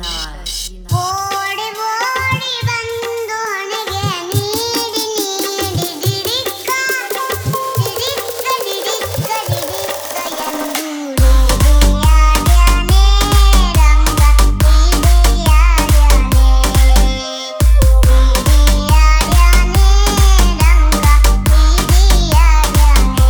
ಓಡಿ ಓಡಿ ಬಂದು ಹಣೆಗೆ ನೀಡಿ ನೀಡಿ ಡಿಡಿಕ್ಕ ಡಿಡಿಕ್ಕ ಡಿಡಿಕ್ಕ ಡಿಡಿಕ್ಕ ಎಂದು ಹಿಡಿಯಾಡ್ಯಾನೆ ರಂಗ ಹಿಡಿಯಾಡ್ಯಾನೆ ಹಿಡಿಯಾಡ್ಯಾನೆ ರಂಗ ಹಿಡಿಯಾಡ್ಯಾನೆ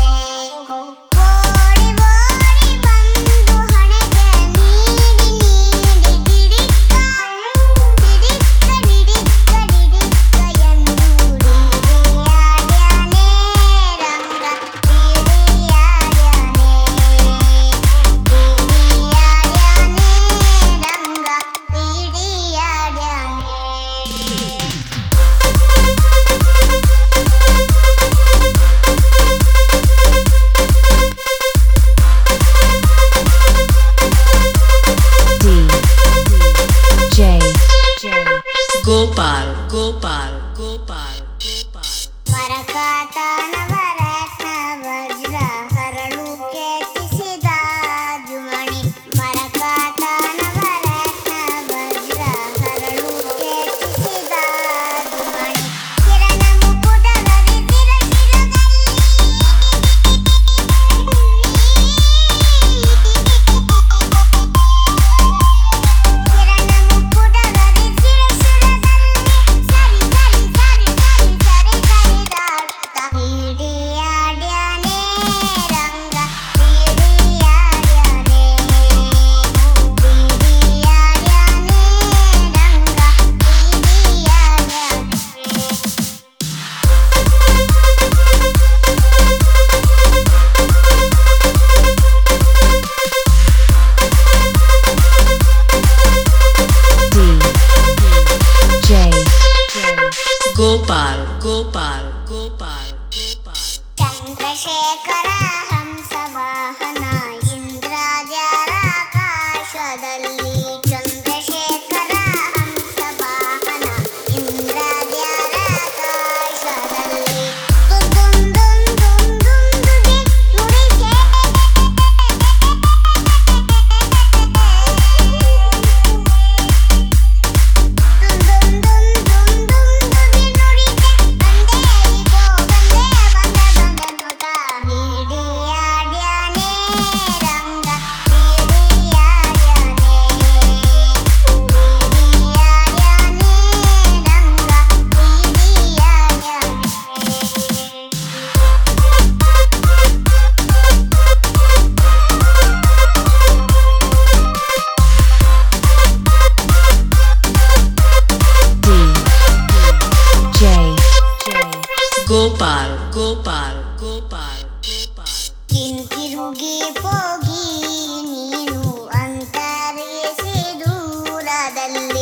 ಓಡಿ ಓಡಿ ಬಂದು ಹಣೆಗೆ ನೀಡಿ ನೀಡಿ ಡಿಡಿಕ್ಕ ಡಿಡಿಕ್ಕ ಡಿಡಿಕ್ಕ ಡಿಡಿಕ್ಕ ಎಂದು ಹಿಡಿಯಾಡ್ಯಾನೆ ರಂಗ ಹಿಡಿಯಾಡ್ಯಾನೆ ಹಿಡಿಯಾಡ್ಯಾನೆ ರಂಗ ಹಿಡಿಯಾಡ್ಯಾನೆ Gopal, Gopal, Gopal, Gopal. ಮರಕಾತನ ವರತ್ನ ವಜ್ರ ಹರಳು ಕೆತ್ತಿಸಿದ ಜುಮಣಿ ಮರಕಾತನ ವರತ್ನ ವಜ್ರ ಹರಳು ಕೆತ್ತಿಸಿದ ಜುಮಣಿ ಕಿರಣ ಮುಕುಟದಲ್ಲಿ ಕಿರಣ ಮುಕುಟದಲ್ಲಿ ಸರಿ ಸರಿ ಸರಿ ಸರಿ ಸರಿ ಸರಿದಾಡ್ತ ಹಿಡಿಯಾಡ್ಯಾನೆ ರಂಗ ಹಿಡಿಯಾಡ್ಯಾನೆ ಹಿಡಿಯಾಡ್ಯಾನೆ ರಂಗ Gopal, Gopal, Gopal, Gopal. Chandrashekhara ಹಂಸವಾಹನ ಇಂದ್ರಾದ್ಯಾರಾಕಾಶದಲ್ಲಿ Chandrashekhara ಹಂಸವಾಹನ ಇಂದ್ರಾದ್ಯಾರಾಕಾಶದಲ್ಲಿ ದುಂ ದುಂ ದುಂ ದುಂ ದುಡಿ ನುಡಿಸೆ ಹಿಡಿಯಾಡ್ಯಾನೆ ರಂಗ ಹಿಡಿಯಾಡ್ಯಾನೆ ಹಿಡಿಯಾಡ್ಯಾನೆ ರಂಗ Gopal, Gopal, Gopal, Gopal. ಹಿಂತಿರುಗಿ ಹೋಗಿ ನೀನು ಅಂತರಿಸಿ ದೂರದಲ್ಲಿ